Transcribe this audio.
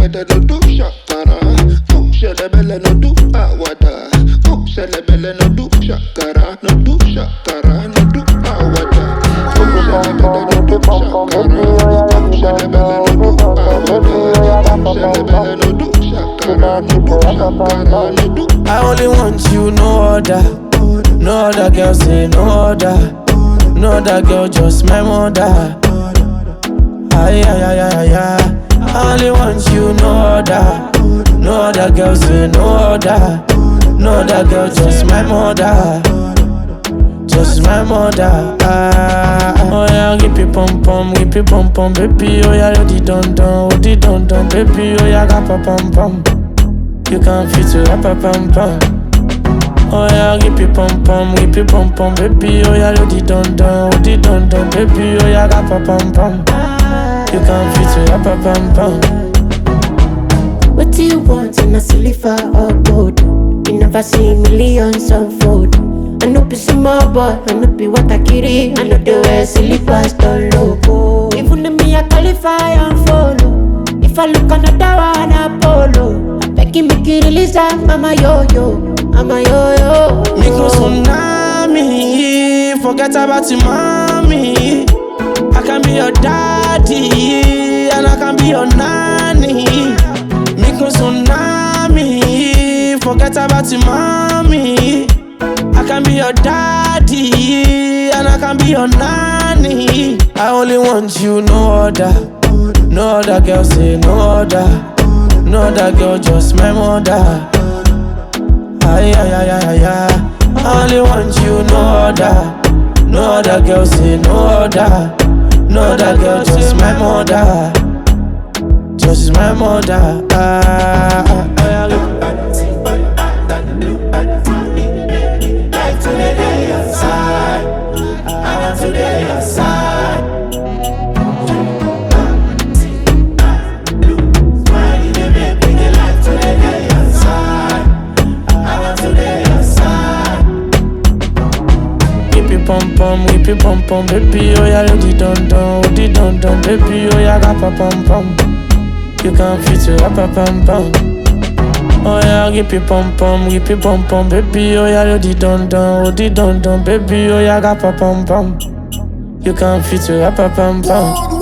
belle no do shakara. Shelebele no do awada. Shelebele no do shakara. No do shakara, no do awada. Shelebele no do shakara. Shelebele no do awada. Shelebele no do shakara. No do shakara, no do. I only want you, no other. No other girl say no other. No other girl, just my mother. Ay, ay, ay, ay, ay. I only want you, no other. No other girl say no other. No other girl, just my mother. Just my mother. Oh yeah, give me pom pom, baby. Oh yeah, you di don don, baby. Oh yeah, ga pa pom pom. You can't fit it up, pom pom. Oh yeah, give me pom pom, baby. Oh yeah, you di don don, baby. Oh yeah, ga pa pom pom. You can't fit it up, pom pom. What do you want in a silver or gold? You never see millions unfold. I know be small boy, I know be what I carry. I know the way silly pastor logo. Even if me I qualify and follow. If I look another one, Apollo. I beg you make you release that, mama yo yo, mama yo yo. Micro tsunami, forget about your mommy. I can be your daddy, and I can be your nanny. Micro tsunami, forget about your mommy. I can be your daddy, and I can be your nanny. I only want you, no other. No other girl say no other. No other girl, just my mother. Ay, ay, ay, ay, ay. I only want you, no other. No other girl say no other. No other girl, just my mother. Just my mother. Pom pom, baby, oh yeah, you di don don, baby, oh yeah, ga pa pom pom. You can't fit it up, pom pom. Oh yeah, give me pom pom, baby, oh yeah, you di don don, baby, oh yeah, ga pa pom pom. You can't fit it up, pom pom.